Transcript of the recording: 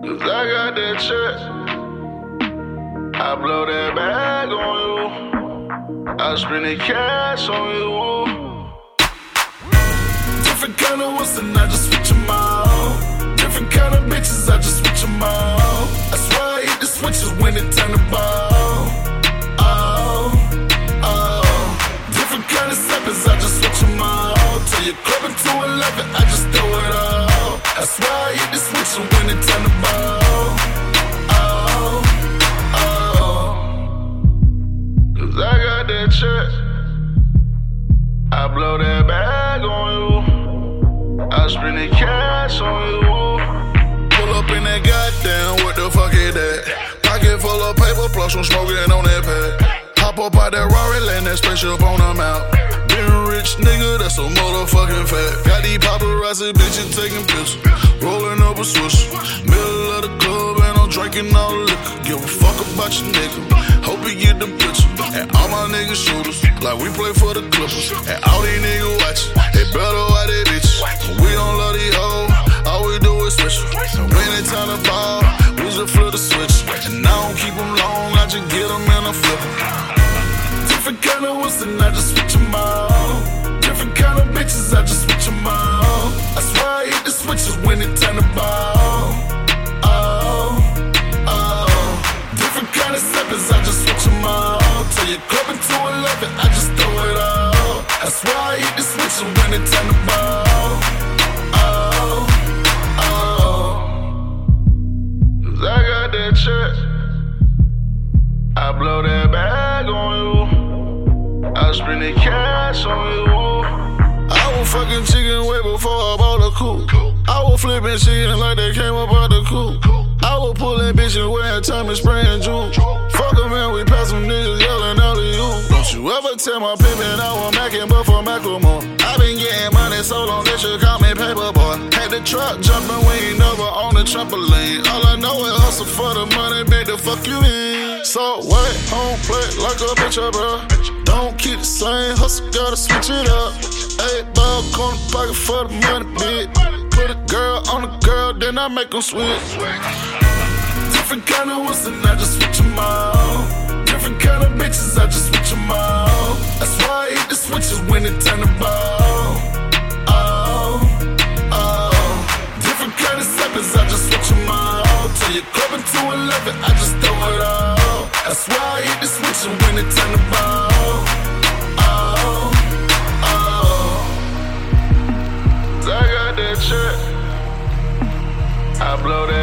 Cause I got that check. I blow that bag on you. I spend the cash on you. Different kind of ones and I just switch them out. Different kind of bitches, I just switch them out. I swear I hit the switches when it turn the ball. Different kind of steppers, I just switch them out. Till you're clubbing to 11, I just throw it out. I swear I hit the switches when it turn the ball. Cause I got that check. I blow that bag on you. I spend the cash on you. Pull up in that goddamn, what the fuck is that? Pocket full of paper, plus I'm smoking on that pad. Hop up out that Rari, land that spaceship on the mount. Been a rich nigga, that's so motherfucking fat. Got these paparazzi bitches taking pictures, rolling up a switch. Middle of the club and I'm drinking all the liquor. Give a fuck about your nigga, hope he get the picture. And all my niggas shooters, like we play for the Clippers. And all these niggas watching, they better watch they bitches. We don't love these hoes, all we do is switch. When it's time to ball, we just flip the switch. And I don't keep them long, I just get them and I flip them. Different kind of ones and I just switch them out. Different kind of bitches, I just switch them out. I swear I hit the switches when it turn the ball. Different kind of steppers, I just switch them out. Till you're clubbing to 11, I just throw it out. I swear I hit the switches when it turn the ball. Cause I got that check. I blow that bag on you. I spend the cash on you. I was fucking chicken way before I bought the coupe. I was flipping chicken like they came up out the coop. I was pulling bitches wearing time and spraying juice. Fuck 'em and we pass some niggas yelling out of you. Don't you ever tell my pimpin' I was mackin' but for Macklemore. I been getting money so long they should call me paper boy. Had the truck jumping, we ain't never on the trampoline. All I know is hustle for the money, bitch, the fuck you in. So what? Home plate like a bitch, bro. Don't keep the same hustle, gotta switch it up. 8 ball on the pocket for the money, bitch. Put a girl on a girl, then I make them switch. Different kind of ones and I just switch them out. Different kind of bitches, I just switch them out. That's why I hit the switches when it turn the ball. Different kind of steppers, I just switch them out. Till you're clubbing to 11, I just throw it out. That's why I hit the switches when it turn the ball. I got that check. I blow that